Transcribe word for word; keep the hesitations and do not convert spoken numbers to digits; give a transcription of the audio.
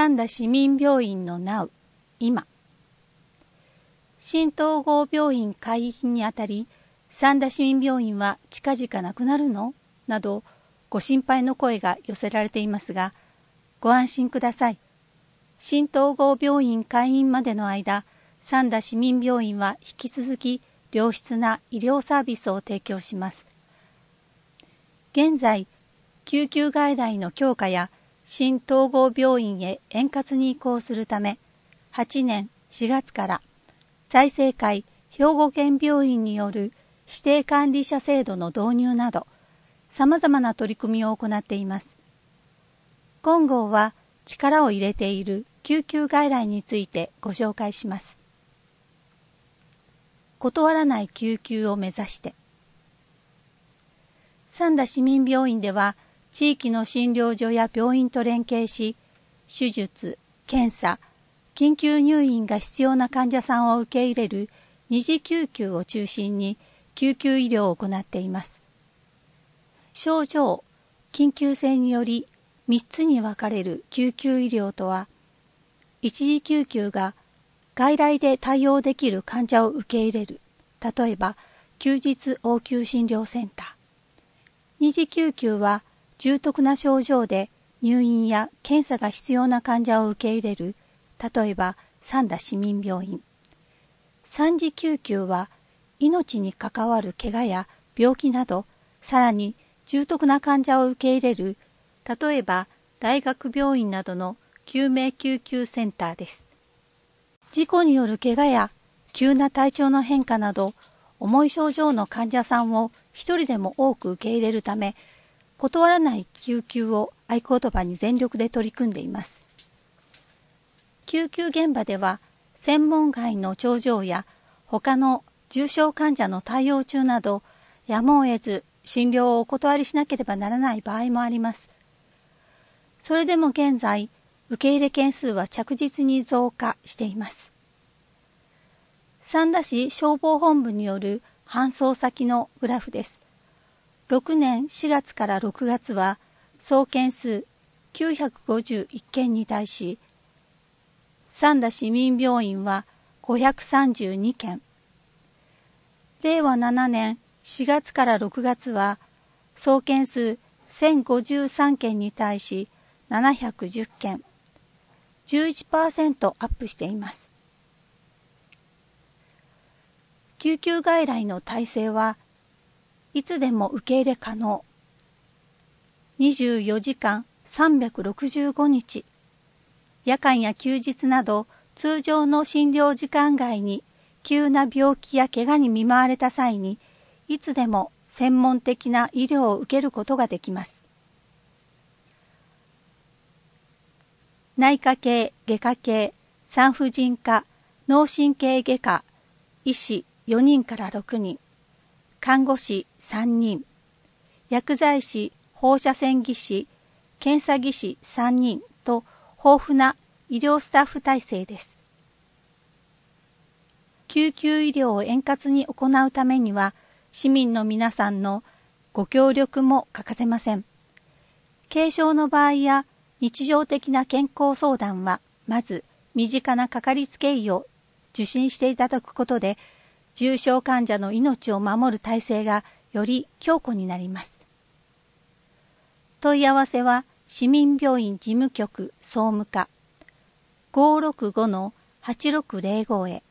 三田市民病院のナウ、今。新統合病院開院にあたり、三田市民病院は近々なくなるのなど、ご心配の声が寄せられていますが、ご安心ください。新統合病院開院までの間、三田市民病院は引き続き良質な医療サービスを提供します。現在、救急外来の強化や新統合病院へ円滑に移行するため、はちねんしがつから済生会兵庫県病院による指定管理者制度の導入など、様々な取り組みを行っています。今号は力を入れている救急外来についてご紹介します。断らない救急を目指して。三田市民病院では、地域の診療所や病院と連携し、手術、検査、緊急入院が必要な患者さんを受け入れる二次救急を中心に救急医療を行っています。症状、緊急性によりみっつに分かれる救急医療とは、一次救急が外来で対応できる患者を受け入れる、例えば休日応急診療センター。二次救急は重篤な症状で入院や検査が必要な患者を受け入れる、例えば三田市民病院。三次救急は命に関わる怪我や病気など、さらに重篤な患者を受け入れる、例えば大学病院などの救命救急センターです。事故による怪我や急な体調の変化など、重い症状の患者さんを一人でも多く受け入れるため、断らない救急を合言葉に全力で取り組んでいます。救急現場では、専門外の症状や他の重症患者の対応中など、やむを得ず診療をお断りしなければならない場合もあります。それでも現在、受け入れ件数は着実に増加しています。三田市消防本部による搬送先のグラフです。ろくねんしがつからろくがつは総件数きゅうひゃくごじゅういっけんに対し、三田市民病院はごひゃくさんじゅうにけん。れいわななねんしがつからろくがつは総件数せんごじゅうさんけんに対しななひゃくじゅっけん。じゅういちパーセント アップしています。救急外来の体制はいつでも受け入れ可能。にじゅうよじかんさんびゃくろくじゅうごにち。夜間や休日など通常の診療時間外に急な病気や怪我に見舞われた際にいつでも専門的な医療を受けることができます。内科系、外科系、産婦人科、脳神経外科、医師よにんからろくにん、看護師さんにん、薬剤師、放射線技師、検査技師さんにんと豊富な医療スタッフ体制です。救急医療を円滑に行うためには、市民の皆さんのご協力も欠かせません。軽症の場合や日常的な健康相談は、まず身近なかかりつけ医を受診していただくことで、重症患者の命を守る体制がより強固になります。問い合わせは市民病院事務局総務課 ごーろくごのはちろくぜろご へ。